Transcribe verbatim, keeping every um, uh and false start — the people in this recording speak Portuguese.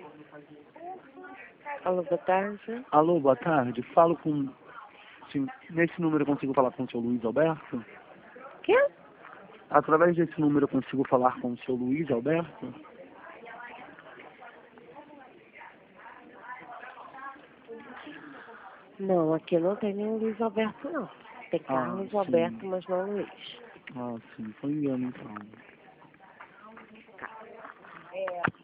Alô, boa tarde. Alô, boa tarde. Falo com... Sim, nesse número eu consigo falar com o seu Luiz Alberto? Quê? Através desse número eu consigo falar com o seu Luiz Alberto? Não, aqui não tem nenhum Luiz Alberto, não. Tem Carlos Ah, sim. Alberto, mas não Luiz. Ah, sim. Foi engano, então. É.